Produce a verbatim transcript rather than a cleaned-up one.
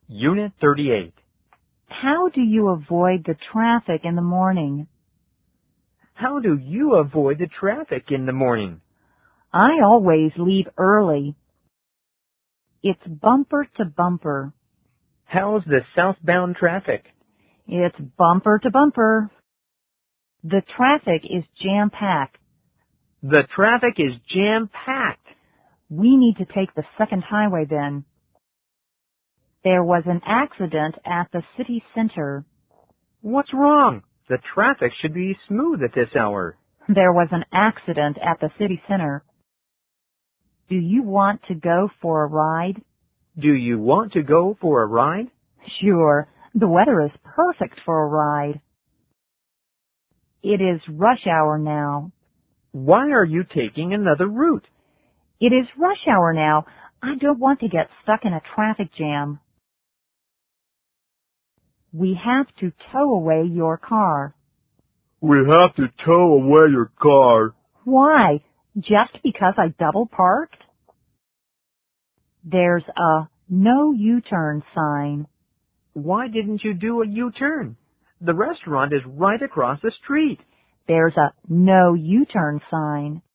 Unit thirty-eight. How do you avoid the traffic in the morning? How do you avoid the traffic in the morning? I always leave early. It's bumper to bumper. How's the southbound traffic? It's bumper to bumper. The traffic is jam-packed. The traffic is jam-packed. We need to take the second highway then. There was an accident at the city center. What's wrong? The traffic should be smooth at this hour. There was an accident at the city center. Do you want to go for a ride? Do you want to go for a ride? Sure. The weather is perfect for a ride. It is rush hour now. Why are you taking another route? It is rush hour now. I don't want to get stuck in a traffic jam. We have to tow away your car. We have to tow away your car. Why? Just because I double parked? There's a no U-turn sign. Why didn't you do a U-turn? The restaurant is right across the street. There's a no U-turn sign.